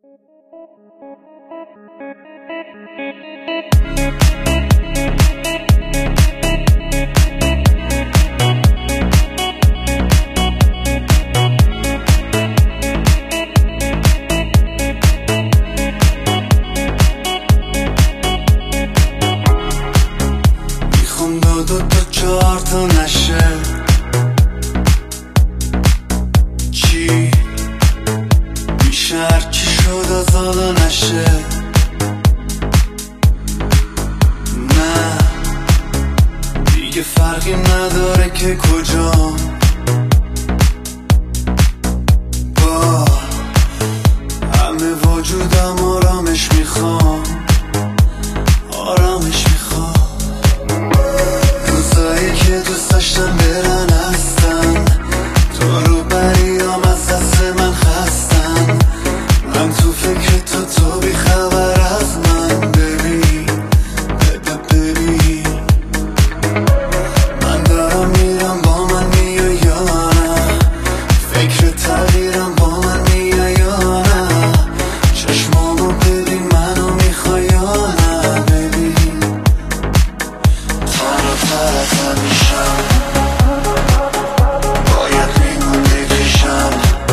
میخوام دو تا چهار تا نشه، چی میشه هرچی شد از حالا نشه. نه دیگه فرقی نداره که کجا، با همه وجودم آرامش میخوام، آرامش میخوام. روزایی که دوست داشتم برن هستن، تو رو بریام از دست من خستن. من تو فکر تو بی خبر از من. ببین من دارم میرم، با من میای یا نه؟ فکر تغییرم، با من میای یا نه؟ چشمامو ببین، منو میخوای یا نه؟ ببین تنها از همیشم، باید میمونده کشم،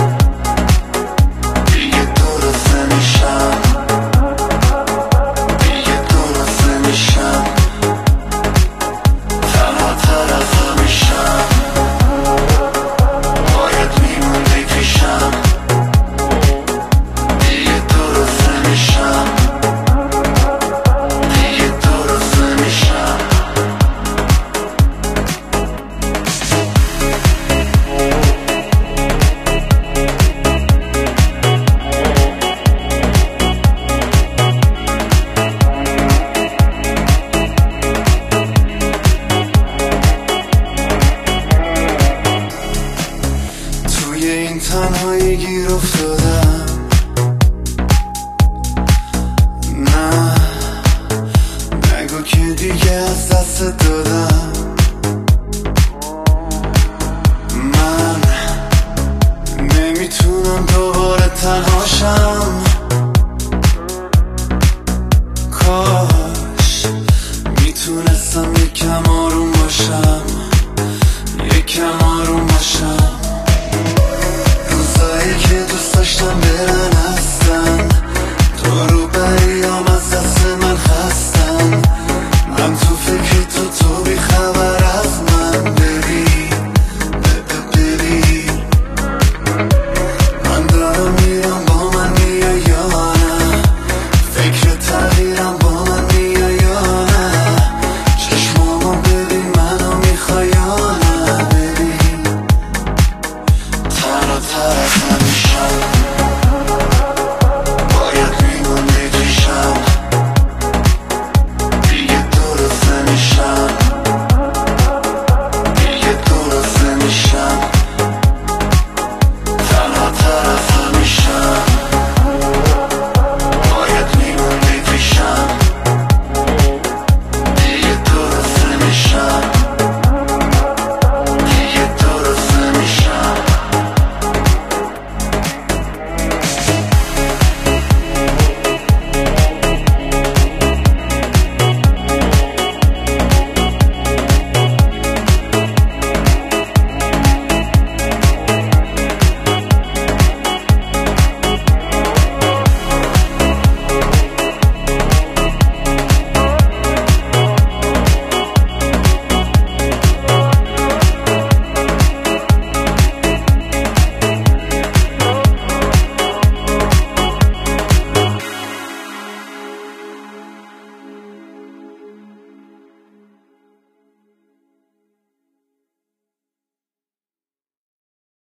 دیگه درست نمیشم، دیگه درست نمیشم. تنها تر از همیشم، باید میمونده کشم، دیگه درست نمیشم، دیگه درست نمیشم. توی این تنهایی گیر افتادم، نه نگو که دیگه از دست دادم.